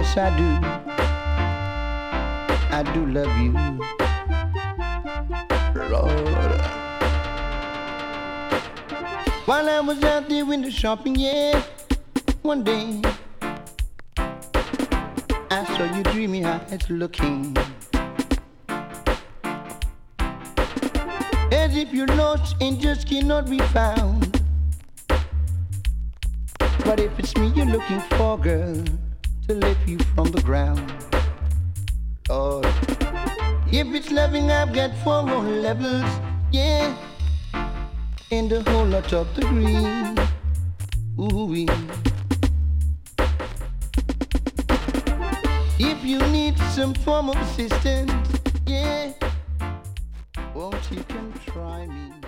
yes I do. I do love you, Lord. While I was out there window shopping, yeah, one day I saw your dreamy eyes looking as if you're lost and just cannot be found. But if it's me you're looking for, girl, to lift you from the ground, Lord, if it's loving, I've got 4 on levels, yeah, and a whole lot of degrees. Ooh-wee. If you need some form of assistance, yeah, won't you come try me?